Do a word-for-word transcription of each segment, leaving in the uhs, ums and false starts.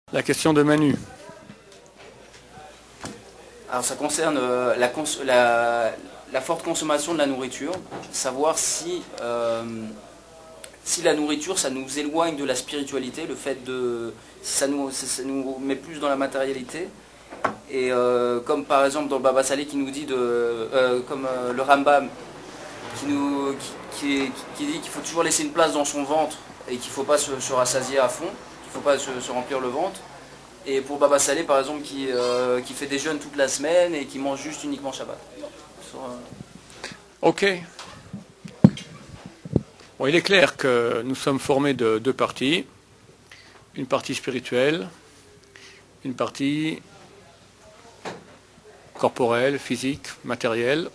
La question de Manu. Alors ça concerne euh, la, cons la, la forte consommation de la nourriture, savoir si, euh, si la nourriture ça nous éloigne de la spiritualité, le fait de ça nous, ça nous met plus dans la matérialité, et euh, comme par exemple dans le Baba Salé qui nous dit de, euh, comme euh, le Rambam qui, nous, qui, qui, qui dit qu'il faut toujours laisser une place dans son ventre et qu'il ne faut pas se, se rassasier à fond, qu'il ne faut pas se, se remplir le ventre. Et pour Baba Salé, par exemple, qui, euh, qui fait des jeûnes toute la semaine et qui mange juste uniquement Shabbat. Sur, euh... Ok. Bon, il est clair que nous sommes formés de deux parties. Une partie spirituelle, une partie corporelle, physique, matérielle.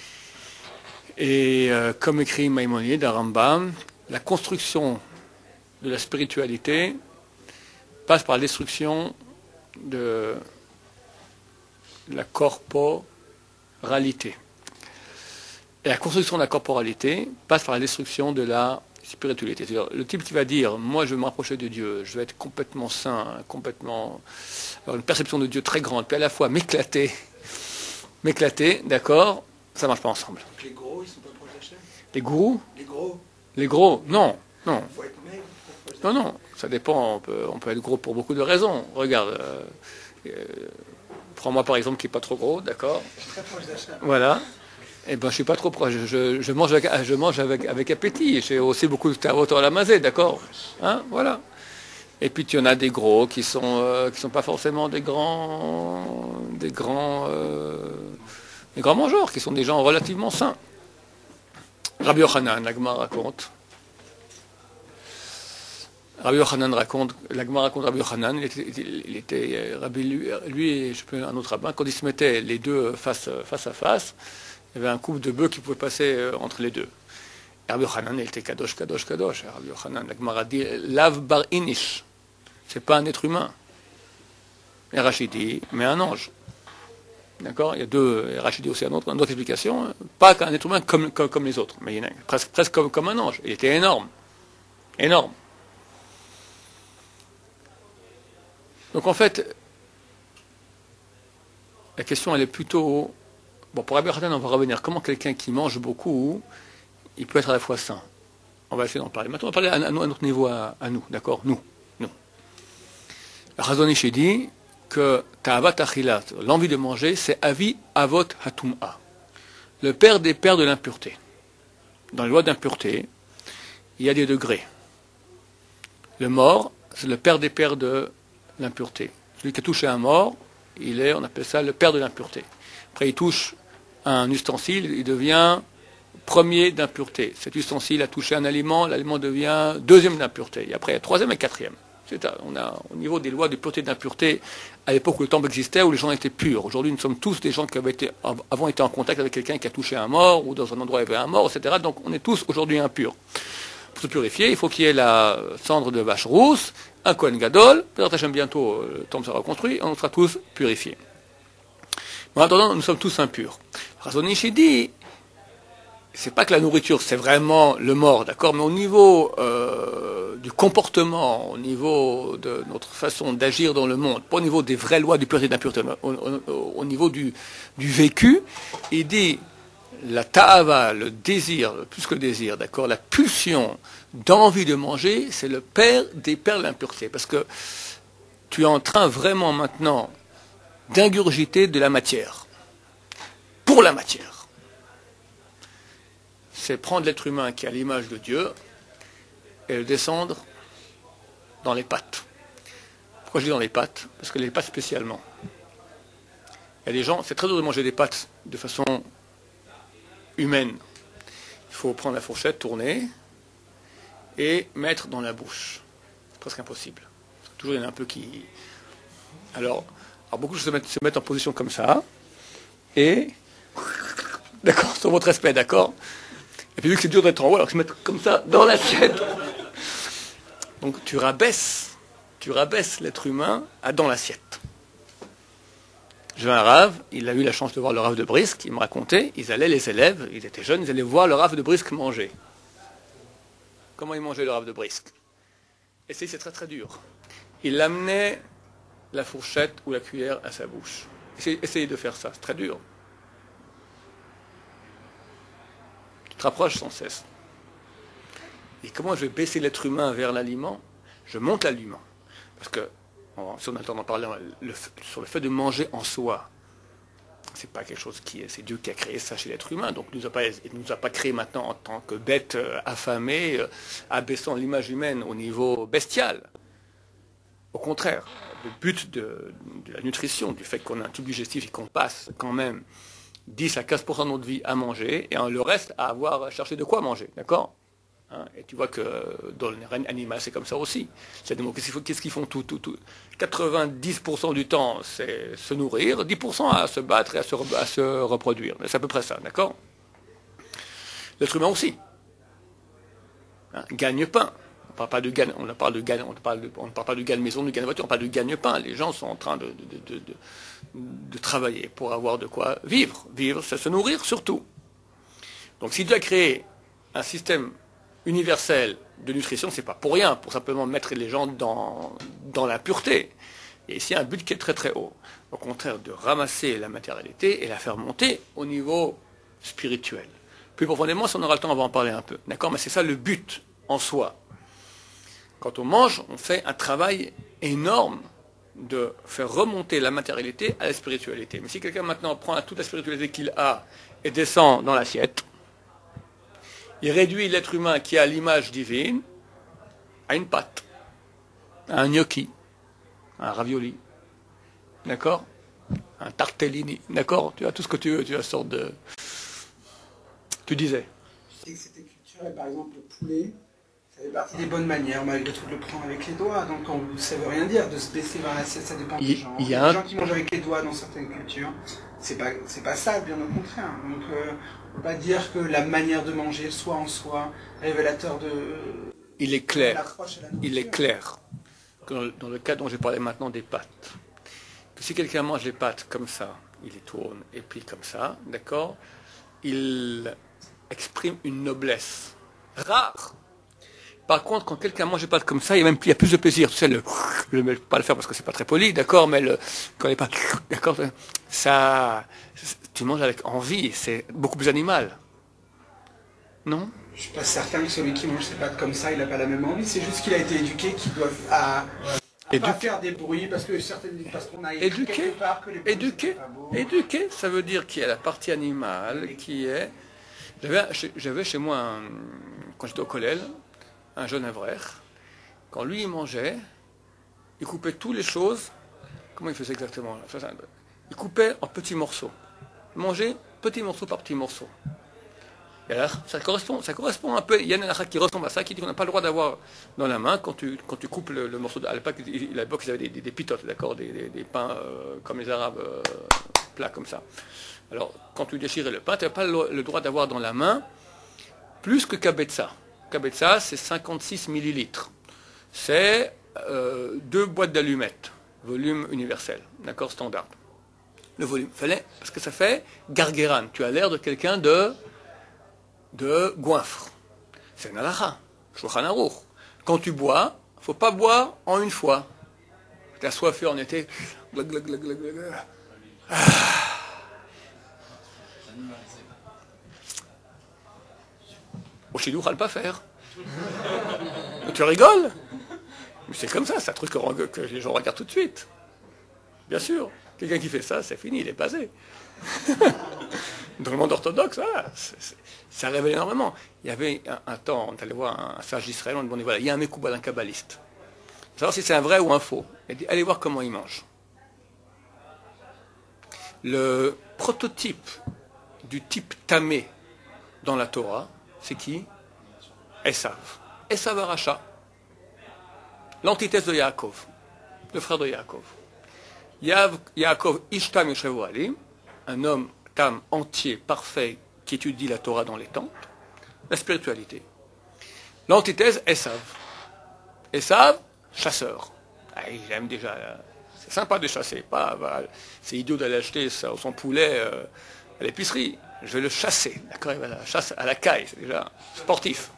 Et euh, comme écrit Maïmonide à Rambam, la construction de la spiritualité passe par la destruction de la corporalité. Et la construction de la corporalité passe par la destruction de la spiritualité. C'est-à-dire, le type qui va dire, moi je veux me rapprocher de Dieu, je vais être complètement saint, complètement avoir une perception de Dieu très grande, puis à la fois m'éclater, m'éclater, d'accord, ça ne marche pas ensemble. Donc les gros, ils sont pas proches d'Hachem. Les gourous? Les gros. Les gros? Non, non. Il faut être maigre pour proche Non, non, ça dépend, on peut, on peut être gros pour beaucoup de raisons. Regarde, euh, euh, prends-moi par exemple qui n'est pas trop gros, d'accord? Je suis très proche d'Hachem. Voilà. Eh ben, je suis pas trop proche. Je, je mange, avec, je mange avec, avec appétit. J'ai aussi beaucoup de tarot à la mazée, d'accord? Hein, voilà. Et puis tu en as des gros qui sont euh, qui sont pas forcément des grands des grands euh, des grands mangeurs, qui sont des gens relativement sains. Rabbi Yochanan, l'Agma raconte. Rabbi Yochanan raconte, l'Agma raconte Rabbi Yochanan, il était, il était Rabbi, lui, lui et je peux un autre rabbin, quand ils se mettaient les deux face, face à face, il y avait un couple de bœufs qui pouvait passer entre les deux. Et Rabbi Yochanan, il était kadosh, kadosh, kadosh. Et Rabbi Yochanan, l'Agma a dit, lav bar inish, c'est pas un être humain. Et Rachid dit, mais un ange. D'accord? Il y a deux, et Rachid dit aussi un autre, une autre explication, pas qu'un être humain comme, comme, comme les autres, mais il est presque, presque comme, comme un ange. Il était énorme. Énorme. Donc en fait, la question elle est plutôt... Bon, pour Rabbi Yochanan, on va revenir. Comment quelqu'un qui mange beaucoup, il peut être à la fois sain? On va essayer d'en parler. Maintenant, on va parler à, à, à notre niveau, à, à nous, d'accord? Nous, nous. Le Chazon Ish dit que Ta'avat Achilat, l'envie de manger, c'est Avi Avot Hatum'a, le père des pères de l'impureté. Dans les lois d'impureté, il y a des degrés. Le mort, c'est le père des pères de l'impureté. Celui qui a touché un mort, il est, on appelle ça le père de l'impureté. Après, il touche un ustensile, il devient premier d'impureté. Cet ustensile a touché un aliment, l'aliment devient deuxième d'impureté. Et après, il y a troisième et quatrième. C'est à, on a, au niveau des lois de pureté et d'impureté, à l'époque où le temple existait, où les gens étaient purs. Aujourd'hui, nous sommes tous des gens qui avaient été, avant été en contact avec quelqu'un qui a touché un mort, ou dans un endroit où il y avait un mort, et cetera. Donc, on est tous aujourd'hui impurs. Pour se purifier, il faut qu'il y ait la cendre de vache rousse, un Kohen Gadol, peut-être bientôt le temple sera reconstruit, on sera tous purifiés. Mais en attendant, nous sommes tous impurs. Chazon Ish dit, c'est pas que la nourriture, c'est vraiment le mort, d'accord, mais au niveau euh, du comportement, au niveau de notre façon d'agir dans le monde, pas au niveau des vraies lois du pureté et d'impureté, au, au, au niveau du, du vécu, il dit, la ta'ava, le désir, plus que le désir, d'accord, la pulsion d'envie de manger, c'est le père des pères de l'impureté. Parce que tu es en train vraiment maintenant d'ingurgiter de la matière. Pour la matière. C'est prendre l'être humain qui a l'image de Dieu et le descendre dans les pattes. Pourquoi je dis dans les pattes? Parce que les pattes spécialement. Il y a des gens, c'est très dur de manger des pâtes de façon humaine. Il faut prendre la fourchette, tourner et mettre dans la bouche. C'est presque impossible. Toujours il y en a un peu qui... Alors, alors beaucoup se mettent, se mettent en position comme ça et... D'accord, sur votre respect, d'accord? Et puis vu que c'est dur d'être en haut, alors ils se mettent comme ça dans l'assiette. Donc tu rabaisses, tu rabaisses l'être humain à dans l'assiette. J'ai un rave, il a eu la chance de voir le rave de Brisk, il me racontait, ils allaient, les élèves, ils étaient jeunes, ils allaient voir le rave de Brisk manger. Comment il mangeait le rave de Brisk? Et c'est, c'est très très dur. Il l'amenait la fourchette ou la cuillère à sa bouche. Essayez de faire ça, c'est très dur. Tu te rapproches sans cesse. Et comment je vais baisser l'être humain vers l'aliment? Je monte l'aliment. Parce que, si on a le temps d'en parler, le, sur le fait de manger en soi, c'est pas quelque chose qui est, c'est Dieu qui a créé ça chez l'être humain, donc il ne nous a pas, il nous a pas créé maintenant en tant que bête euh, affamée, euh, abaissant l'image humaine au niveau bestial. Au contraire, le but de, de la nutrition, du fait qu'on a un tube digestif et qu'on passe quand même dix à quinze pour cent de notre vie à manger, et le reste à avoir cherché de quoi manger, d'accord? Hein, et tu vois que dans le règne animal, c'est comme ça aussi. Qu'est-ce qu'ils font tout, tout, tout quatre-vingt-dix pour cent du temps, c'est se nourrir, dix pour cent à se battre et à se, à se reproduire. C'est à peu près ça, d'accord? L'être humain aussi. Hein, gagne-pain. On parle pas de gagne, on parle de gagne, on parle de, on ne parle pas de gagne maison, de gagne voiture, on parle de gagne-pain. Les gens sont en train de, de, de, de, de travailler pour avoir de quoi vivre. Vivre, c'est se nourrir surtout. Donc si Dieu a créé un système universel de nutrition, c'est pas pour rien, pour simplement mettre les gens dans, dans la pureté. Et ici, un but qui est très très haut. Au contraire, de ramasser la matérialité et la faire monter au niveau spirituel. Plus profondément, si on aura le temps, on va en parler un peu. D'accord? Mais c'est ça le but en soi. Quand on mange, on fait un travail énorme de faire remonter la matérialité à la spiritualité. Mais si quelqu'un maintenant prend toute la spiritualité qu'il a et descend dans l'assiette, il réduit l'être humain qui a l'image divine à une pâte, à un gnocchi, à un ravioli, d'accord? Un tartellini, d'accord? Tu as tout ce que tu veux, tu as une sorte de... Tu disais. Je sais que c'était culturel, par exemple le poulet, ça fait partie des bonnes manières, malgré tout de le prendre avec les doigts, donc on, ça veut rien dire de se baisser vers l'assiette, ça dépend Il, des gens. il y a a des un... gens qui mangent avec les doigts dans certaines cultures, c'est pas, c'est pas ça, bien au contraire. Donc euh, on peut pas dire que la manière de manger soit en soi révélateur de... Il est clair, de il est clair, que dans le cas dont j'ai parlé maintenant des pâtes, que si quelqu'un mange les pâtes comme ça, il les tourne et puis comme ça, d'accord, il exprime une noblesse rare. Par contre, quand quelqu'un mange les pâtes comme ça, il y a même il y a plus de plaisir. Tu sais, le, je ne vais pas le faire parce que c'est pas très poli, d'accord, mais le, quand les pâtes, d'accord, ça, tu manges avec envie, c'est beaucoup plus animal. Non? Je suis pas certain que celui qui mange ses pâtes comme ça, il n'a pas la même envie. C'est juste qu'il a été éduqué, qu'il doit à, à pas faire des bruits parce que certaines parce qu'on a écrit éduqué, quelque part que les bruits, éduqué, pas beau. éduqué, ça veut dire qu'il y a la partie animale qui est. J'avais, j'avais chez moi un, quand j'étais au collège un jeune avraire. Quand lui il mangeait, il coupait toutes les choses. Comment il faisait exactement? Il coupait en petits morceaux. Il mangeait petit morceau par petit morceau. Et alors, ça correspond, ça correspond un peu. Il y a un halakha qui ressemble à ça, qui dit qu'on n'a pas le droit d'avoir dans la main quand tu, quand tu coupes le, le morceau. De, à l'époque, ils avaient des, des, des pitotes, d'accord, des, des, des pains euh, comme les Arabes, euh, plats comme ça. Alors, quand tu déchirais le pain, tu n'as pas le, le droit d'avoir dans la main plus que kabetza. Kabetza, c'est cinquante-six millilitres. C'est euh, deux boîtes d'allumettes, volume universel, d'accord, standard. Le volume, fallait, parce que ça fait gargueran. Tu as l'air de quelqu'un de de goinfre. C'est un halakha, Shulchan Aruch. Quand tu bois, il ne faut pas boire en une fois. Tu as soifé en été. Ah. Au chidou, ne pas faire. Tu rigoles? Mais c'est comme ça, c'est un truc que, que les gens regardent tout de suite. Bien sûr. Quelqu'un qui fait ça, c'est fini, il est passé. Dans le monde orthodoxe, voilà, c'est, c'est, ça révèle énormément. Il y avait un, un temps, on est allé voir un, un sage d'Israël, on dit voilà, il y a un Mekouba d'un kabbaliste. Savoir si c'est un vrai ou un faux. Il dit allez voir comment il mange. Le prototype du type tamé dans la Torah, c'est qui? Esav. Esav Aracha. L'antithèse de Yaakov, le frère de Yaakov. Yav, Yaakov Ishtam Yoshevu Ali, un homme tam entier, parfait, qui étudie la Torah dans les temples, la spiritualité. L'antithèse, Esav. Esav, chasseur. Ah, il aime déjà, c'est sympa de chasser, pas, bah, c'est idiot d'aller acheter son poulet euh, à l'épicerie. Je vais le chasser, d'accord, il va à la chasse à la caille, c'est déjà sportif.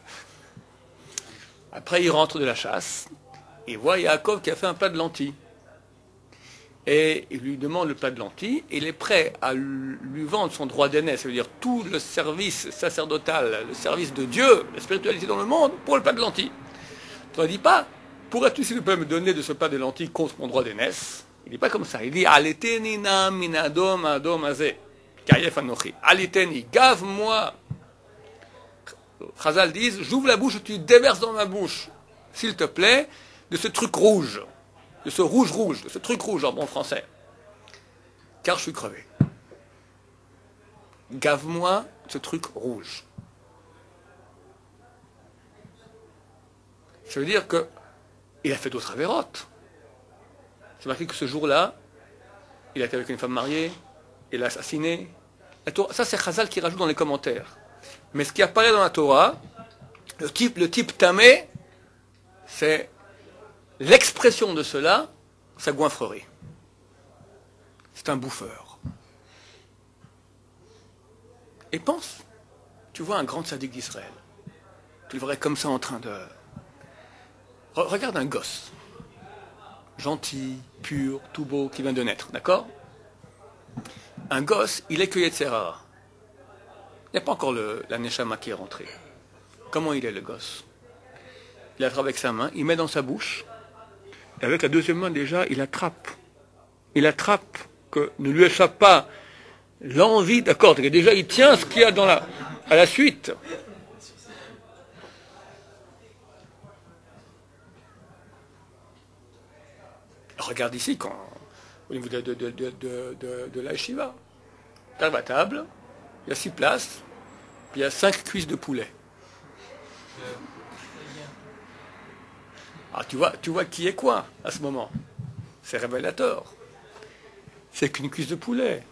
Après, il rentre de la chasse, et voit Yaakov qui a fait un plat de lentilles. et il lui demande le plat de lentilles, et il est prêt à lui vendre son droit d'aîné, ça veut dire tout le service sacerdotal, le service de Dieu, la spiritualité dans le monde, pour le plat de lentilles. Tu ne dis pas, pourrais-tu s'il vous plaît me donner de ce plat de lentilles contre mon droit d'aînesse? Il dit pas comme ça, il dit, Aliteni na minadom adom azeh, kayef anochi, Aliteni, gave-moi. Chazal disent, j'ouvre la bouche, tu déverses dans ma bouche, s'il te plaît, de ce truc rouge. De ce rouge-rouge, de ce truc rouge en bon français. Car je suis crevé. Gave-moi ce truc rouge. Ça veut dire que il a fait d'autres avérotes. C'est marqué que ce jour-là, il a été avec une femme mariée, il l'a assassiné. La Torah, ça c'est Chazal qui rajoute dans les commentaires. Mais ce qui apparaît dans la Torah, le type, le type tamé, c'est l'expression de cela, sa goinfrerie. C'est un bouffeur. Et pense, tu vois un grand sadique d'Israël. Tu le verrais comme ça en train de... Re- regarde un gosse. Gentil, pur, tout beau, qui vient de naître, d'accord? Un gosse, il est cueilli de Serrara. Il n'y a pas encore le, la Neshama qui est rentrée. Comment il est le gosse? Il attrape avec sa main, il met dans sa bouche, et avec la deuxième main déjà, il attrape. Il attrape, que ne lui échappe pas l'envie, d'accord, déjà il tient ce qu'il y a dans la, à la suite. Regarde ici, quand, au niveau de, de, de, de, de, de, de la Shiva. Tu arrives à table, il y a six places, puis il y a cinq cuisses de poulet. Alors tu vois, tu vois qui est quoi à ce moment. C'est révélateur. C'est qu'une cuisse de poulet.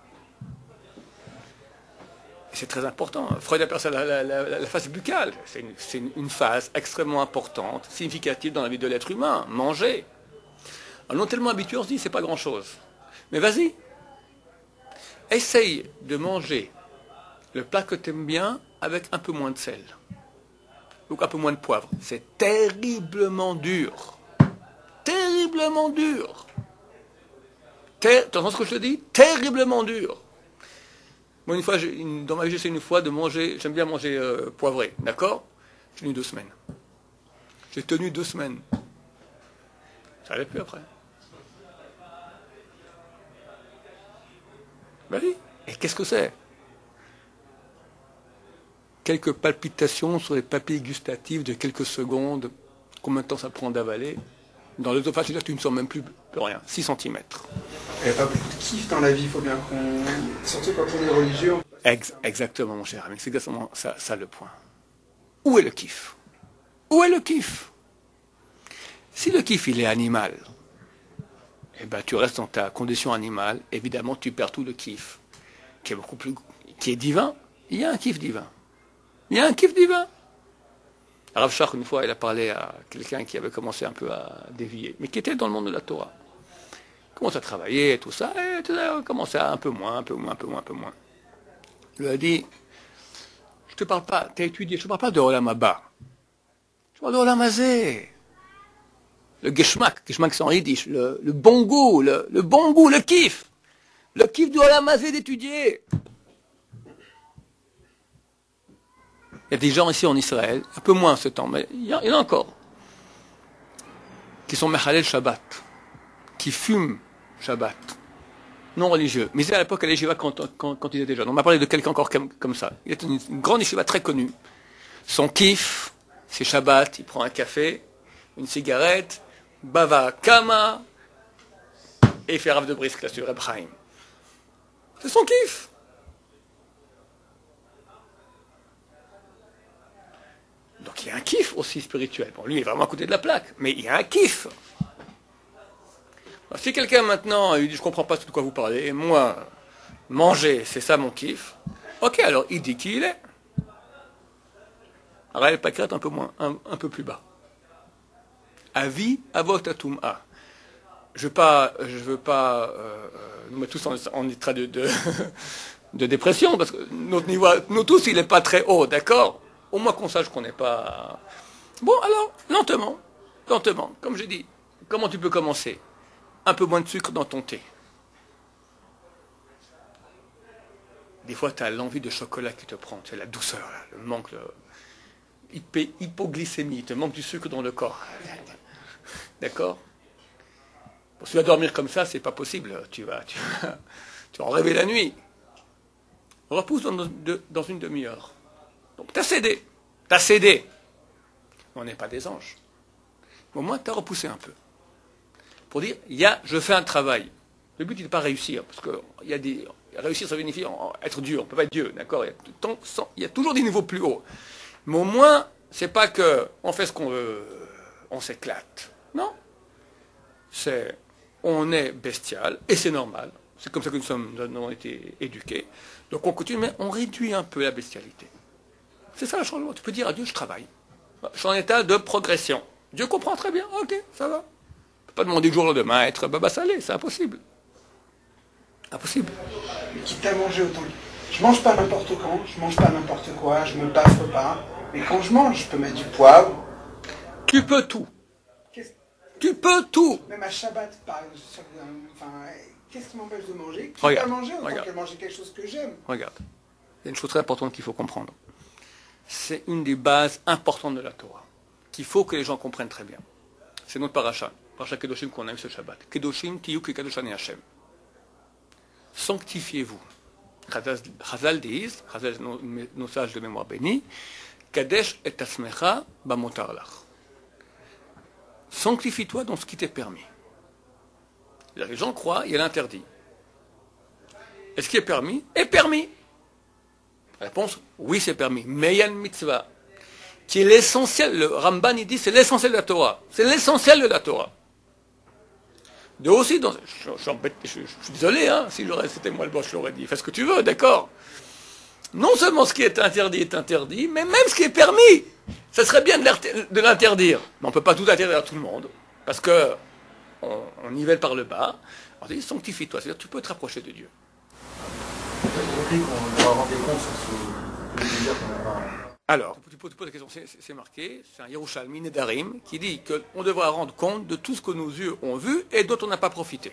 Et c'est très important. Freud appelle ça la, la, la, la phase buccale. C'est une, c'est une, une phase extrêmement importante, significative dans la vie de l'être humain. Manger. Alors, non tellement habitué, on se dit c'est pas grand-chose. Mais vas-y. Essaye de manger le plat que tu aimes bien avec un peu moins de sel. Donc un peu moins de poivre. C'est terriblement dur. Terriblement dur. Ter- tu entends ce que je te dis? Terriblement dur. Moi, une fois, j'ai- une- dans ma vie, j'essaie une fois de manger, j'aime bien manger euh, poivré, d'accord? J'ai tenu deux semaines. J'ai tenu deux semaines. Ça allait plus après. Ben oui. Et qu'est-ce que c'est? Quelques palpitations sur les papilles gustatives de quelques secondes. Combien de temps ça prend d'avaler? Dans l'œsophage, tu ne sens même plus, plus rien. six centimètres. Il n'y a pas beaucoup de kiff dans la vie, il faut bien qu'on... Surtout quand on est religieux. Ex- exactement, mon cher ami. C'est exactement ça, ça le point. Où est le kiff? Où est le kiff? Si le kiff, il est animal, eh ben, tu restes dans ta condition animale. Évidemment, tu perds tout le kiff, qui est beaucoup plus... qui est divin. Il y a un kiff divin. Il y a un kiff divin. Rav Shach, une fois, il a parlé à quelqu'un qui avait commencé un peu à dévier, mais qui était dans le monde de la Torah. Il commence à travailler, tout ça, et tout ça, commence à un peu moins, un peu moins, un peu moins, un peu moins. Il lui a dit, je te parle pas, tu as étudié, je te parle pas de Olam Haba. Je parle de Olam Hazé. Le Geschmack, Geschmack c'est en yiddish, le, le bon goût, le, le bon goût, le kiff. Le kiff de Olam Hazé d'étudier. Il y a des gens ici en Israël, un peu moins ce temps, mais il y, a, il y en a encore, qui sont Mechalel Shabbat, qui fument Shabbat, non religieux. Mais c'est à l'époque à l'Yeshiva quand, quand, quand il était jeune. On m'a parlé de quelqu'un encore comme, comme ça. Il était une, une grande Yeshiva très connue. Son kiff, c'est Shabbat, il prend un café, une cigarette, Bava Kama, et il fait Rav de Brisk, là, sur Reb Chaim. C'est son kiff. Donc il y a un kiff aussi spirituel. Bon, lui, il est vraiment à côté de la plaque, mais il y a un kiff. Alors, si quelqu'un maintenant, il dit, je ne comprends pas de quoi vous parlez, et moi, manger, c'est ça mon kiff, ok, alors il dit qui il est. Alors elle pâquerette un peu moins, un, un peu plus bas. Avi avot atum'a. Je ne veux pas, je veux pas euh, nous mettre tous en, en état de, de, de dépression, parce que notre niveau, nous tous, il n'est pas très haut, d'accord? Au moins qu'on sache qu'on n'est pas... Bon, alors, lentement, lentement, comme j'ai dit, comment tu peux commencer? un peu moins de sucre dans ton thé. Des fois, tu as l'envie de chocolat qui te prend, c'est la douceur, là, le manque de hypo- hypoglycémie, il te manque du sucre dans le corps. D'accord? Si tu vas dormir comme ça, c'est pas possible. Tu vas, tu vas, tu vas en rêver la nuit. Repousse dans, de, dans une demi-heure. Donc, tu as cédé. Tu as cédé. On n'est pas des anges. Au moins, tu as repoussé un peu. Pour dire, il y a, je fais un travail. Le but, il n'est pas réussir. Parce que il y a des, réussir, ça signifie être Dieu. On ne peut pas être Dieu. D'accord? Il y a, il y a toujours des niveaux plus hauts. Mais au moins, c'est pas que on fait ce qu'on veut, on s'éclate. Non. C'est, on est bestial, et c'est normal. C'est comme ça que nous sommes, nous avons été éduqués. Donc on continue, mais on réduit un peu la bestialité. C'est ça le changement. Tu peux dire à Dieu, je travaille. Je suis en état de progression. Dieu comprend très bien. Ok, ça va. Tu ne peux pas demander du jour au lendemain à être baba salé, c'est impossible. Impossible. Quitte à manger autant. Je mange pas n'importe quand, je mange pas n'importe quoi, je me passe pas. Mais quand je mange, je peux mettre du poivre. Tu peux tout. Qu'est-ce- Tu peux tout. Même à Shabbat, par exemple, sur- enfin, qu'est-ce qui m'empêche de manger? Quitte Regarde, à manger autant regarde. que manger quelque chose que j'aime. Regarde. Il y a une chose très importante qu'il faut comprendre. C'est une des bases importantes de la Torah, qu'il faut que les gens comprennent très bien. C'est notre paracha, paracha Kedoshim qu'on a eu ce Shabbat. Kedoshim tiyu kedoshani Hashem. Sanctifiez-vous. Chazal disent, Chazal, nos, nos sages de mémoire bénie, Kadesh et asmecha bamotar lach. Sanctifie-toi dans ce qui t'est permis. Les gens croient, il y a l'interdit. Et ce qui est permis est permis. Réponse, oui c'est permis. Mais il y a une mitzvah qui est l'essentiel. Le Ramban il dit c'est l'essentiel de la Torah. C'est l'essentiel de la Torah. De aussi, dans, je, je, je, je, je suis désolé, hein, si c'était moi le boss, je l'aurais dit, fais ce que tu veux, d'accord. Non seulement ce qui est interdit est interdit, mais même ce qui est permis, ça serait bien de l'interdire. Mais on ne peut pas tout interdire à tout le monde, parce que on, on nivelle par le bas. On dit sanctifie-toi, c'est-à-dire tu peux te rapprocher de Dieu. Alors, tu poses la question, c'est marqué, c'est un Yerushalmi Nedarim qui dit qu'on devra rendre compte de tout ce que nos yeux ont vu et dont on n'a pas profité.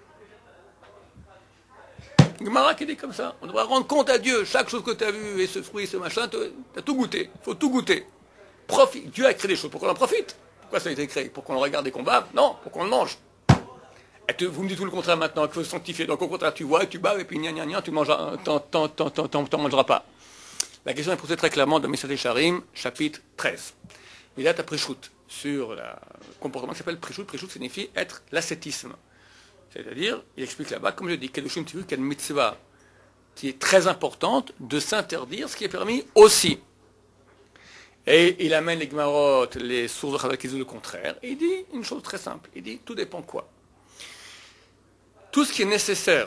Gemara qui dit comme ça, on devra rendre compte à Dieu, chaque chose que tu as vu et ce fruit, ce machin, tu as tout goûté, il faut tout goûter. Profite. Dieu a créé des choses pour qu'on en profite. Pourquoi ça a été créé? Pour qu'on le regarde et qu'on bave? Non, pour qu'on le mange. Et tu, vous me dites tout le contraire maintenant, qu'il faut se sanctifier. Donc au contraire, tu vois, tu baves et puis gna gna gna, tu mangeras, t'en, t'en, t'en, t'en, t'en, t'en mangeras pas. La question est posée très clairement dans Mesad Sharim, chapitre treize. Il y a ta préchoute sur le comportement qui s'appelle préchoute. Préchoute signifie être l'ascétisme. C'est-à-dire, il explique là-bas, comme je dis, Kedoshim Tiyu, qu'il y a une mitzvah qui est très importante de s'interdire ce qui est permis aussi. Et il amène les Gemarot, les sources de Chazal qui disent le contraire. Et il dit une chose très simple. Il dit, tout dépend quoi. Tout ce qui est nécessaire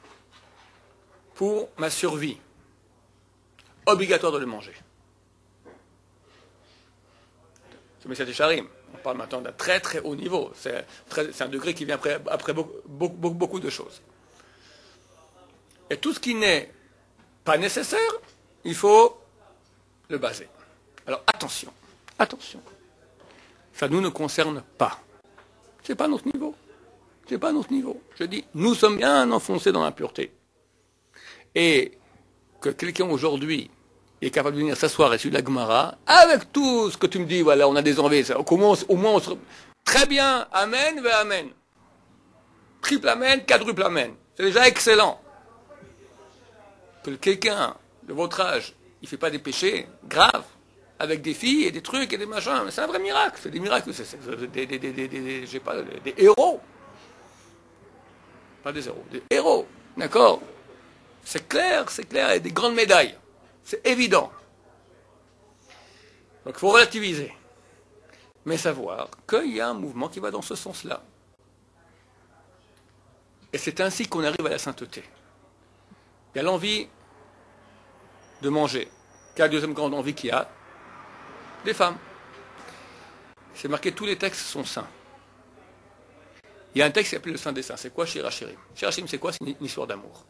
pour ma survie, obligatoire de le manger. C'est Mesad Sharim. On parle maintenant d'un très très haut niveau. C'est, très, c'est un degré qui vient après, après beaucoup, beaucoup, beaucoup de choses. Et tout ce qui n'est pas nécessaire, il faut le baser. Alors attention, attention. Ça nous ne concerne pas. Ce n'est pas notre niveau. Ce n'est pas notre niveau. Je dis, nous sommes bien enfoncés dans l'impureté. Et que quelqu'un aujourd'hui est capable de venir s'asseoir et suivre la Gemara, avec tout ce que tu me dis, voilà, on a des envies, ça, au moins, au moins on se... Très bien, amen, ve amen. Triple amen, quadruple amen. C'est déjà excellent. Que quelqu'un de votre âge, il ne fait pas des péchés graves, avec des filles et des trucs et des machins, mais c'est un vrai miracle. C'est des miracles, c'est, c'est des, des, des, des, des, j'ai pas, des, des héros. Pas des héros, des héros, d'accord? C'est clair, c'est clair, et des grandes médailles. C'est évident. Donc il faut relativiser. Mais savoir qu'il y a un mouvement qui va dans ce sens-là. Et c'est ainsi qu'on arrive à la sainteté. Il y a l'envie de manger. Quelle est la deuxième grande envie qu'il y a? Des femmes. C'est marqué, tous les textes sont saints. Il y a un texte qui s'appelle le Saint des Saints. C'est quoi Shirachirim? Shirachirim, c'est quoi? C'est une histoire d'amour.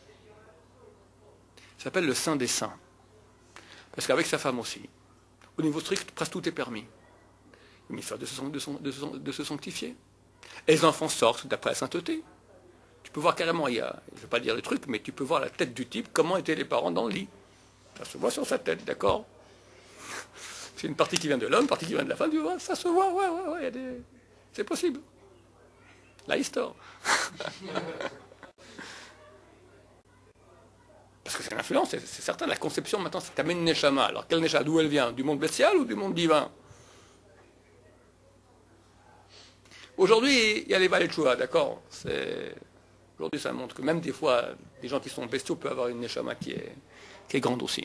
Ça s'appelle le Saint des Saints. Parce qu'avec sa femme aussi, au niveau strict, presque tout est permis. Une histoire de se, de, son, de, se, de se sanctifier. Et les enfants sortent d'après la sainteté. Tu peux voir carrément, il y a, je ne vais pas dire les trucs, mais tu peux voir la tête du type, comment étaient les parents dans le lit. Ça se voit sur sa tête, d'accord? C'est une partie qui vient de l'homme, une partie qui vient de la femme, tu vois, ça se voit, ouais, ouais, ouais, il y a des... c'est possible. La histoire. Parce que c'est l'influence, c'est, c'est certain, la conception maintenant, c'est t'amènes une neshama. Alors, quelle neshama, d'où elle vient? Du monde bestial ou du monde divin? Aujourd'hui, il y a les valets de choix, d'accord? C'est... Aujourd'hui, ça montre que même des fois, des gens qui sont bestiaux peuvent avoir une neshama qui est, qui est grande aussi.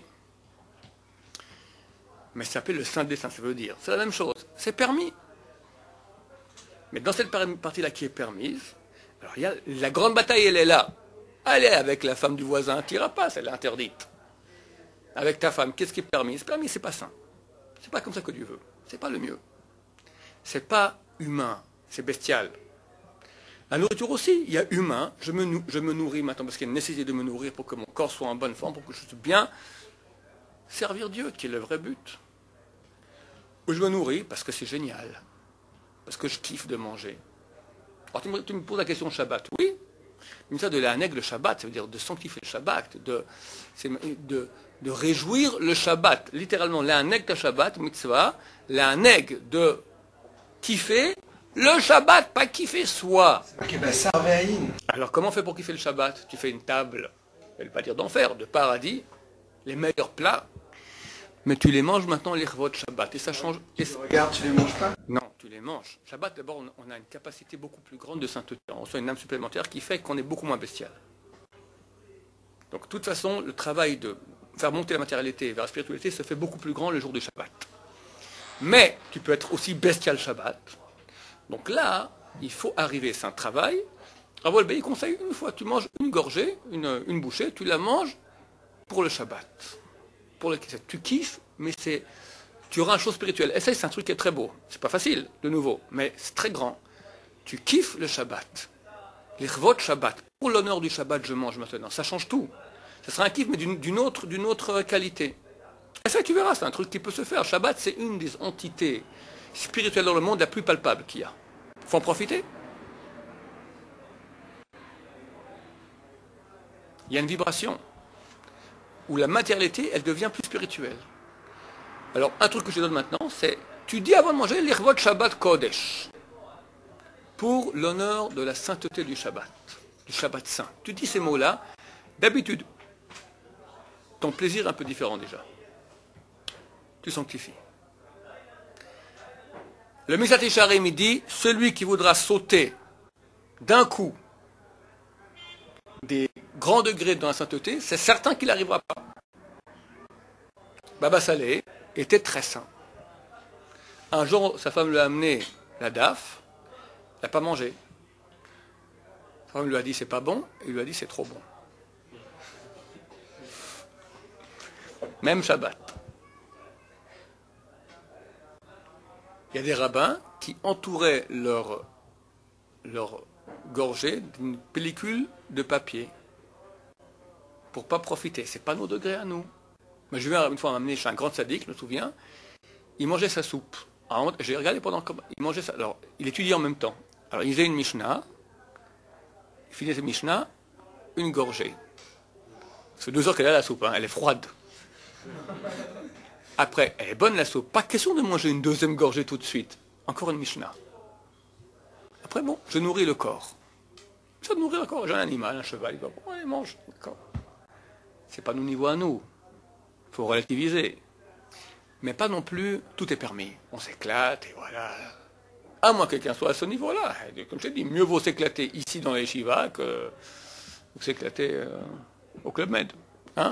Mais ça s'appelle le saint des saints, ça veut dire. C'est la même chose. C'est permis. Mais dans cette partie-là qui est permise, alors il y a, la grande bataille, elle est là. Allez avec la femme du voisin, t'iras pas, elle est interdite. Avec ta femme, qu'est-ce qui est permis? C'est permis, c'est pas sain. C'est pas comme ça que Dieu veut. C'est pas le mieux. C'est pas humain, c'est bestial. La nourriture aussi, il y a humain, je me, je me nourris maintenant parce qu'il y a une nécessité de me nourrir pour que mon corps soit en bonne forme, pour que je puisse bien servir Dieu, qui est le vrai but. Ou je me nourris parce que c'est génial, parce que je kiffe de manger. Alors tu me, tu me poses la question Shabbat, oui, mais ça de l'aneg, le Shabbat, ça veut dire de sanctifier le Shabbat, de, c'est de, de réjouir le Shabbat. Littéralement, l'aneg de Shabbat, mitzvah, l'aneg de kiffer le Shabbat, pas kiffer soi. Alors comment on fait pour kiffer le Shabbat? Tu fais une table, je ne vais pas dire d'enfer, de paradis, les meilleurs plats, mais tu les manges maintenant les chevaux de Shabbat. Et ça change. Et ça... Regarde, tu les manges pas? Non, tu les manges. Shabbat, d'abord, on a une capacité beaucoup plus grande de sainteté. On reçoit une âme supplémentaire qui fait qu'on est beaucoup moins bestial. Donc, de toute façon, le travail de faire monter la matérialité vers la spiritualité se fait beaucoup plus grand le jour du Shabbat. Mais tu peux être aussi bestial Shabbat. Donc là, il faut arriver, c'est un travail. Rav Wolbe, il conseille une fois, tu manges une gorgée, une, une bouchée, tu la manges pour le Shabbat. Pour le, tu kiffes, mais c'est, tu auras un chose spirituelle. Et ça, c'est un truc qui est très beau. C'est pas facile, de nouveau, mais c'est très grand. Tu kiffes le Shabbat. Les chevaux Shabbat. Pour l'honneur du Shabbat, je mange maintenant. Ça change tout. Ça sera un kiff, mais d'une, d'une, autre, d'une autre qualité. Et ça, tu verras, c'est un truc qui peut se faire. Shabbat, c'est une des entités spirituelles dans le monde la plus palpable qu'il y a. Il faut en profiter. Il y a une vibration où la matérialité, elle devient plus spirituelle. Alors, un truc que je te donne maintenant, c'est, tu dis avant de manger l'Irvot Shabbat Kodesh, pour l'honneur de la sainteté du Shabbat, du Shabbat saint. Tu dis ces mots-là, d'habitude, ton plaisir est un peu différent déjà. Tu sanctifies. Le Mishat Yesharim, il dit, celui qui voudra sauter d'un coup des grands degrés dans la sainteté, c'est certain qu'il n'arrivera pas. Baba Saleh était très saint. Un jour, sa femme lui a amené la daf, il n'a pas mangé. Sa femme lui a dit c'est pas bon, il lui a dit c'est trop bon. Même Shabbat. Il y a des rabbins qui entouraient leur, leur gorgée d'une pellicule de papier pour ne pas profiter. Ce n'est pas nos degrés à nous. Mais je viens une fois m'amener chez un grand sadique, je me souviens, il mangeait sa soupe. Alors, j'ai regardé pendant comment il mangeait ça. Alors, il étudiait en même temps. Alors, il faisait une Mishnah, il finissait une Mishnah, une gorgée. C'est deux heures qu'elle a la soupe, hein, elle est froide. Après, elle est bonne la soupe. Pas question de manger une deuxième gorgée tout de suite. Encore une Mishnah. Après, bon, je nourris le corps. Je nourris le corps. J'ai un animal, un cheval, il va bon, il mange. D'accord. C'est pas nos niveaux à nous. Il faut relativiser. Mais pas non plus, tout est permis. On s'éclate et voilà. À moins que quelqu'un soit à ce niveau-là. Comme je t'ai dit, mieux vaut s'éclater ici dans les Shivas que s'éclater euh, au Club Med. Hein?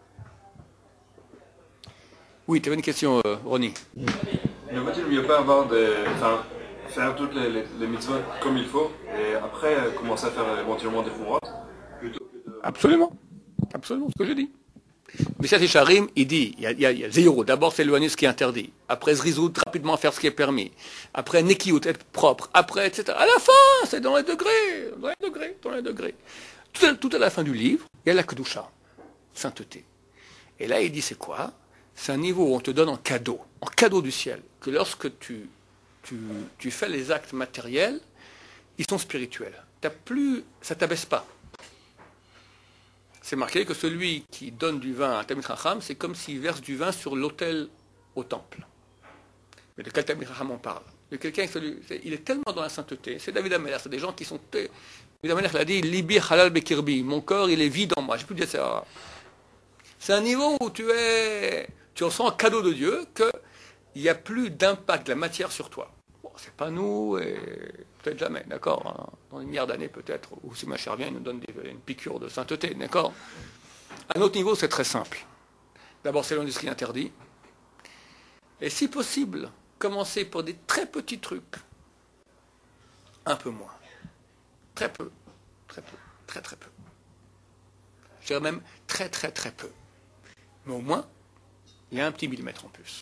Oui, tu avais une question, euh, Ronnie. Ne vaut-il mieux pas avoir des... Enfin, faire toutes les, les, les mitzvot comme il faut et après euh, commencer à faire éventuellement des fourrottes plutôt que de... Absolument. Absolument, ce que je dis. Mais ça, c'est Sharim, il dit, il y a, il y a, il y a zéro. D'abord, c'est éloigner ce qui est interdit. Après, Zrizout, rapidement faire ce qui est permis. Après, Nekiout, être propre. Après, et cetera. À la fin, c'est dans les degrés. Dans les degrés, dans les degrés. Tout à, tout à la fin du livre, il y a la Kedusha, sainteté. Et là, il dit, c'est quoi? C'est un niveau où on te donne en cadeau, en cadeau du ciel, que lorsque tu, tu, tu fais les actes matériels, ils sont spirituels. T'as plus, ça ne t'abaisse pas. C'est marqué que celui qui donne du vin à Talmid Chacham, c'est comme s'il verse du vin sur l'autel au temple. Mais de quel Talmid Chacham on parle? De quelqu'un, il est tellement dans la sainteté. C'est David Ameller, c'est des gens qui sont... David Ameller l'a dit, Libi halal bekirbi, mon corps il est vide en moi. J'ai plus dire ça. C'est un niveau où tu es, tu ressens un cadeau de Dieu qu'il n'y a plus d'impact de la matière sur toi. Bon, c'est pas nous, et peut-être jamais, d'accord, hein, dans une milliard d'années peut-être, ou si ma chère vient, il nous donne des, une piqûre de sainteté, d'accord. À notre niveau, c'est très simple. D'abord, c'est l'industrie interdite. Et si possible, commencer pour des très petits trucs, un peu moins. Très peu, très peu, très très peu. Je dirais même très très très peu. Mais au moins, il y a un petit millimètre en plus.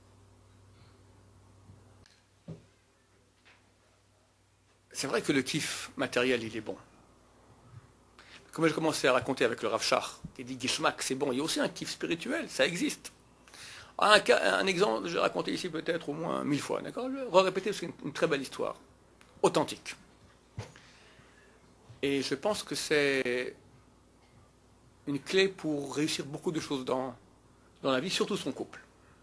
C'est vrai que le kiff matériel, il est bon. Comme j'ai commencé à raconter avec le Rav Shach, qui dit Gishmak, c'est bon, il y a aussi un kiff spirituel, ça existe. Un, cas, un exemple, j'ai raconté ici peut-être au moins mille fois, d'accord? Je vais répéter parce que c'est une, une très belle histoire, authentique. Et je pense que c'est une clé pour réussir beaucoup de choses dans, dans la vie, surtout son couple.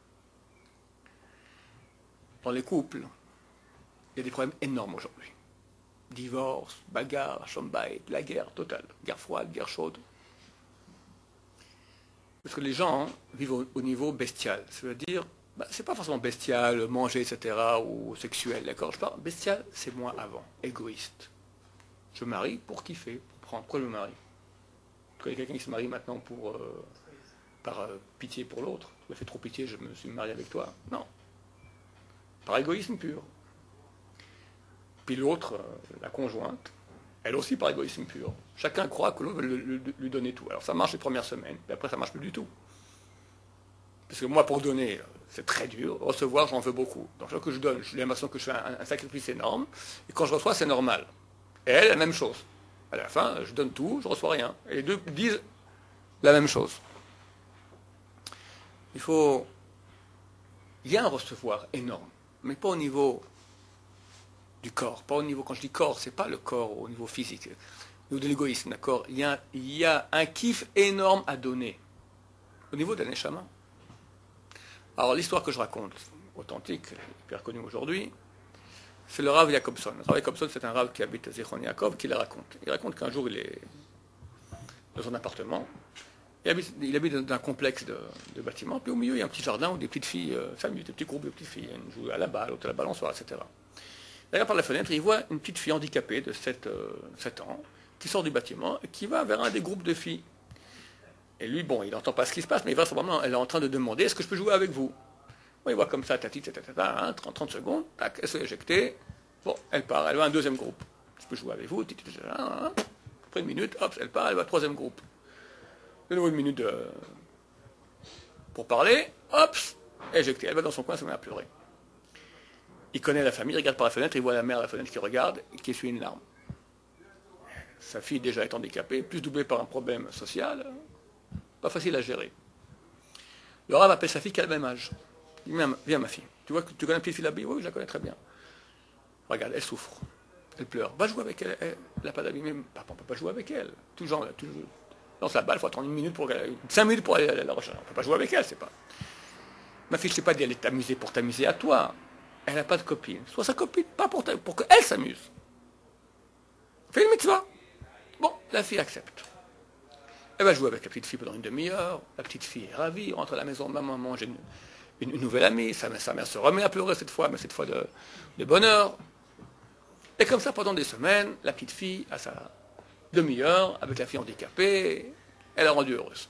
Dans les couples, il y a des problèmes énormes aujourd'hui. Divorce, bagarre, chambay, la guerre totale, guerre froide, guerre chaude. Parce que les gens hein, vivent au, au niveau bestial. Ça veut dire, bah, c'est pas forcément bestial, manger, et cetera, ou sexuel, d'accord? Je parle bestial, c'est moi avant, égoïste. Je marie pour kiffer, pour prendre. Pourquoi je me marie? Quand il y a quelqu'un qui se marie maintenant pour, euh, par euh, pitié pour l'autre, je me fais trop pitié, je me suis marié avec toi. Non. Par égoïsme pur. Puis l'autre, euh, la conjointe, elle aussi par égoïsme pur. Chacun croit que l'autre veut lui, lui, lui donner tout. Alors ça marche les premières semaines, puis après ça marche plus du tout. Parce que moi, pour donner, c'est très dur. Recevoir, j'en veux beaucoup. Donc chaque fois que je donne, j'ai l'impression que je fais un, un sacrifice énorme. Et quand je reçois, c'est normal. Et elle, la même chose. À la fin, je donne tout, je ne reçois rien. Et les deux disent la même chose. Il faut... Il y a un recevoir énorme, mais pas au niveau du corps. Pas au niveau, quand je dis corps, ce n'est pas le corps au niveau physique, au niveau de l'égoïsme, d'accord? Il y a, il y a un kiff énorme à donner, au niveau de l'aneshama. Alors l'histoire que je raconte, authentique, hyper reconnue aujourd'hui, c'est le Rav Jacobson. Le Rav Jacobson, c'est un Rav qui habite à Zichron Yaakov, qui la raconte. Il raconte qu'un jour, il est dans son appartement. Il habite, il habite dans un complexe de, de bâtiments. Puis au milieu, il y a un petit jardin où des petites filles euh, s'amusent, des petits groupes de petites filles. Une joue à la balle, l'autre à la balançoire, et cetera. Il regarde par la fenêtre, il voit une petite fille handicapée de sept ans qui sort du bâtiment et qui va vers un des groupes de filles. Et lui, bon, il n'entend pas ce qui se passe, mais il va simplement, elle est en train de demander, est-ce que je peux jouer avec vous? Bon, il voit comme ça, tati, tata, tata, hein, trente, trente secondes, tac, elle se fait éjecter. Bon, elle part, elle va à un deuxième groupe. Je peux jouer avec vous, titi, tata, hein. Après une minute, hop, elle part, elle va au troisième groupe. De nouveau une minute de... pour parler, hop, éjectée. Elle va dans son coin, elle se met à pleurer. Il connaît la famille, il regarde par la fenêtre, il voit la mère à la fenêtre qui regarde et qui essuie une larme. Sa fille déjà est handicapée, plus doublée par un problème social, pas facile à gérer. Le Rav appelle sa fille qui a le même âge. Il dit, viens, viens ma fille, tu vois que tu connais la petite fille d'habit? Oui, je la connais très bien. Regarde, elle souffre, elle pleure. Va jouer avec elle, elle n'a pas d'habit, mais papa, on ne peut pas jouer avec elle. Tout genre, tout, lance la balle, il faut attendre une minute pour cinq minutes pour aller à la recherche. On ne peut pas jouer avec elle, c'est pas. Ma fille, je ne t'ai pas dit, elle est t'amuser pour t'amuser à toi. Elle n'a pas de copine. Sois sa copine, pas pour, pour qu'elle s'amuse. Fais une mitzvah. Bon, la fille accepte. Elle va jouer avec la petite fille pendant une demi-heure. La petite fille est ravie, rentre à la maison, maman mange une, une, une nouvelle amie. Sa, sa mère se remet à pleurer cette fois, mais cette fois de, de bonheur. Et comme ça, pendant des semaines, la petite fille a sa demi-heure avec la fille handicapée. Elle a rendu heureuse.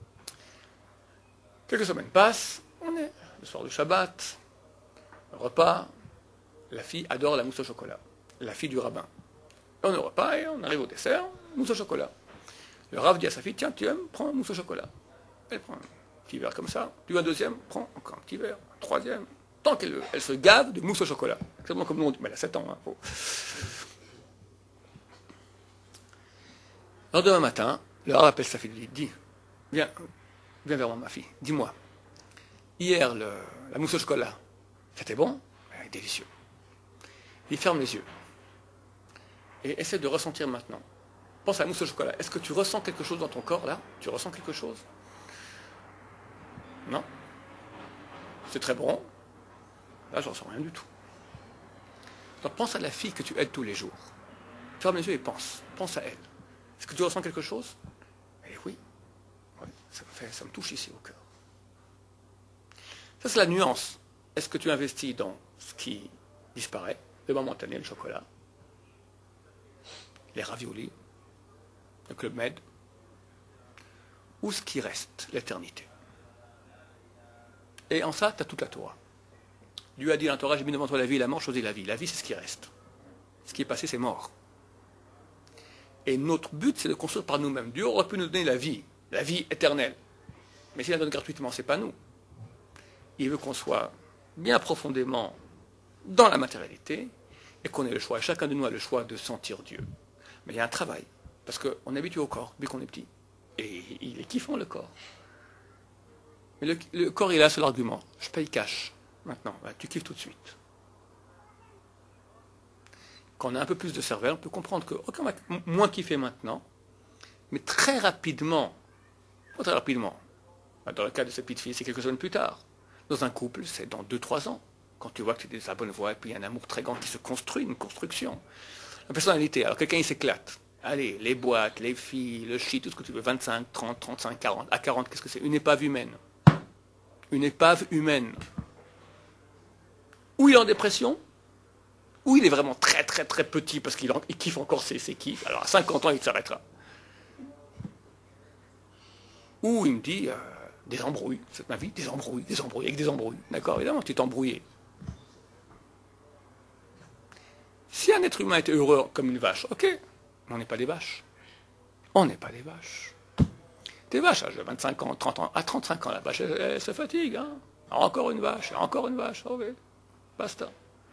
Quelques semaines passent. On est le soir du Shabbat. Repas, la fille adore la mousse au chocolat, la fille du rabbin. On est au repas et on arrive au dessert, mousse au chocolat. Le Rav dit à sa fille, tiens, tu aimes, prends mousse au chocolat. Elle prend un petit verre comme ça, tu veux un deuxième, prends encore un petit verre, un troisième. Tant qu'elle elle se gave de mousse au chocolat. Exactement comme nous on dit, mais elle a sept ans. Hein, faut... Alors demain matin, le Rav appelle sa fille, lui dit, viens, viens vers moi ma fille, dis-moi, hier le, la mousse au chocolat, c'était bon? Délicieux. Il ferme les yeux. et essaie de ressentir maintenant. Pense à la mousse au chocolat. Est-ce que tu ressens quelque chose dans ton corps, là? Tu ressens quelque chose? Non? C'est très bon. Là, je ne ressens rien du tout. Donc, pense à la fille que tu aides tous les jours. Ferme les yeux et pense. Pense à elle. Est-ce que tu ressens quelque chose? Eh oui. Ouais, ça me fait, ça me touche ici au cœur. Ça, c'est la nuance. Est-ce que tu investis dans ce qui disparaît, le momentané, le chocolat, les raviolis, le Club Med, ou ce qui reste, l'éternité? Et en ça, tu as toute la Torah. Dieu a dit à la Torah, j'ai mis devant toi la vie et la mort, choisis la vie. La vie, c'est ce qui reste. Ce qui est passé, c'est mort. Et notre but, c'est de construire par nous-mêmes. Dieu aurait pu nous donner la vie, la vie éternelle. Mais s'il la donne gratuitement, ce n'est pas nous. Il veut qu'on soit bien profondément dans la matérialité et qu'on ait le choix. Et chacun de nous a le choix de sentir Dieu. Mais il y a un travail. Parce qu'on est habitué au corps, depuis qu'on est petit. Et il est kiffant, le corps. Mais le, le corps, il a seul argument. Je paye cash. Maintenant, bah, tu kiffes tout de suite. Quand on a un peu plus de cervelle, on peut comprendre que, ok, on va moins kiffer maintenant, mais très rapidement, pas très rapidement, dans le cas de cette petite fille, c'est quelques années plus tard. Dans un couple, c'est dans deux trois ans. Quand tu vois que tu es dans la bonne voie, et puis il y a un amour très grand qui se construit, une construction. La personnalité, alors quelqu'un il s'éclate. Allez, les boîtes, les filles, le shit, tout ce que tu veux, vingt-cinq, trente, trente-cinq, quarante. À quarante, qu'est-ce que c'est? Une épave humaine. Une épave humaine. Ou il est en dépression, ou il est vraiment très très très petit parce qu'il il kiffe encore ses, ses kiffs. Alors à cinquante ans, il s'arrêtera. Ou il me dit, euh, des embrouilles, c'est ma vie, des embrouilles, des embrouilles, avec des embrouilles. D'accord, évidemment, tu t'es embrouillé. Si un être humain était heureux comme une vache, ok, mais on n'est pas des vaches. On n'est pas des vaches. Des vaches, à vingt-cinq ans, trente ans, à trente-cinq ans, la vache, elle, elle se fatigue. Hein. Encore une vache, encore une vache, ok, basta.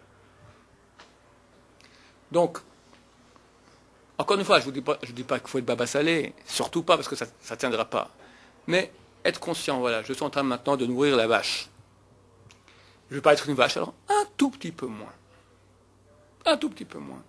Donc, encore une fois, je ne vous dis pas, je dis pas qu'il faut être baba salé, surtout pas parce que ça ne tiendra pas. Mais être conscient, voilà, je suis en train maintenant de nourrir la vache. Je ne veux pas être une vache, alors un tout petit peu moins. Un tout petit peu moins.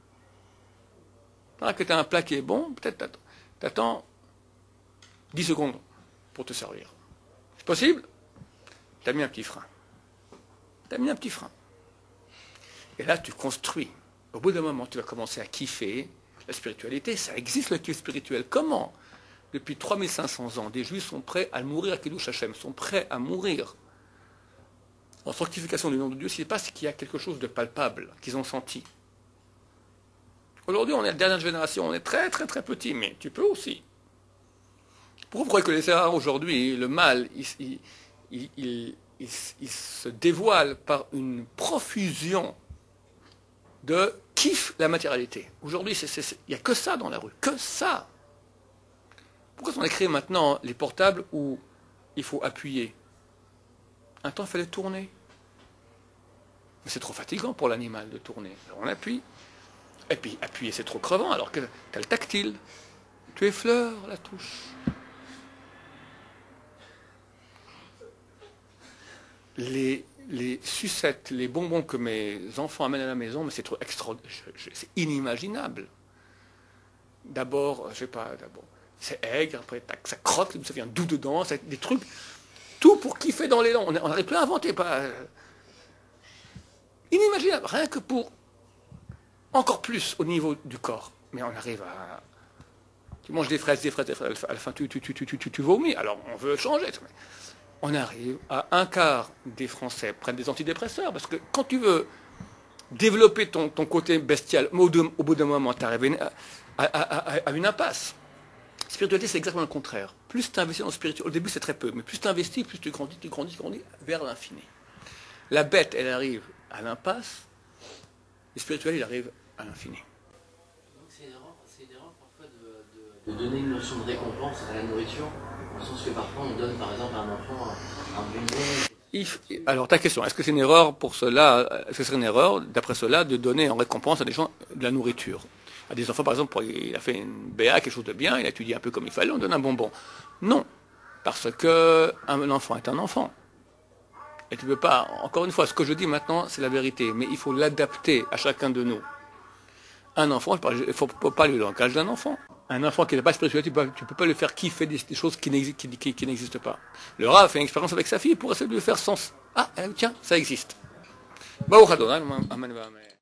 Alors que tu as un plat qui est bon, peut-être tu attends dix secondes pour te servir. C'est possible? Tu as mis un petit frein. Tu as mis un petit frein. Et là, tu construis. Au bout d'un moment, tu vas commencer à kiffer la spiritualité. Ça existe, le kiff spirituel. Comment? Depuis trois mille cinq cents ans, des Juifs sont prêts à mourir à Kiddush Hashem, sont prêts à mourir en sanctification du nom de Dieu, ce n'est pas qu'il y a quelque chose de palpable qu'ils ont senti. Aujourd'hui, on est la dernière génération, on est très très très petit, mais tu peux aussi. Pourquoi vous croyez que les erreurs aujourd'hui, le mal, il, il, il, il, il, il se dévoile par une profusion de kiff la matérialité. Aujourd'hui, il n'y a que ça dans la rue, que ça. Pourquoi on a créé maintenant les portables où il faut appuyer? Un temps, il fallait tourner. Mais c'est trop fatigant pour l'animal de tourner. Alors on appuie. Et puis appuyer, c'est trop crevant, alors que tu as le tactile. Tu effleures la touche. Les, les sucettes, les bonbons que mes enfants amènent à la maison, mais c'est trop extraordinaire. C'est inimaginable. D'abord, je sais pas, d'abord, c'est aigre, après tac, ça croque, ça vient doux dedans, ça, des trucs. Tout pour kiffer dans les dents. On n'arrive plus à inventer. Pas... Inimaginable. Rien que pour encore plus au niveau du corps. Mais on arrive à... Tu manges des fraises, des fraises, des fraises. À la fin, tu, tu, tu, tu, tu, tu vomis. Alors, on veut changer. On arrive à un quart des Français prennent des antidépresseurs. Parce que quand tu veux développer ton, ton côté bestial, au, au bout d'un moment, tu arrives à, à, à, à une impasse. Spiritualité, c'est exactement le contraire. Plus tu investis dans le spirituel, au début c'est très peu, mais plus tu investis, plus tu grandis, tu grandis, tu grandis vers l'infini. La bête, elle arrive à l'impasse, le spirituel, il arrive à l'infini. Donc c'est une erreur, c'est une erreur parfois de, de, de donner une notion de récompense à la nourriture, dans le sens que parfois on donne par exemple à un enfant un bonbon. Alors ta question, est-ce que c'est une erreur pour cela, est-ce que c'est une erreur, d'après cela, de donner en récompense à des gens de la nourriture? À des enfants, par exemple, il a fait une B A, quelque chose de bien, il a étudié un peu comme il fallait, on donne un bonbon. Non, parce que un enfant est un enfant. Et tu ne peux pas, encore une fois, ce que je dis maintenant, c'est la vérité, mais il faut l'adapter à chacun de nous. Un enfant, il ne faut pas le langage d'un enfant. Un enfant qui n'a pas de spiritualité, tu ne peux, peux pas le faire kiffer des, des choses qui n'existent qui, qui, qui n'existent pas. Le Rav fait une expérience avec sa fille pour essayer de lui faire sens. Ah, tiens, ça existe. Baruch Adonai, amen, amen.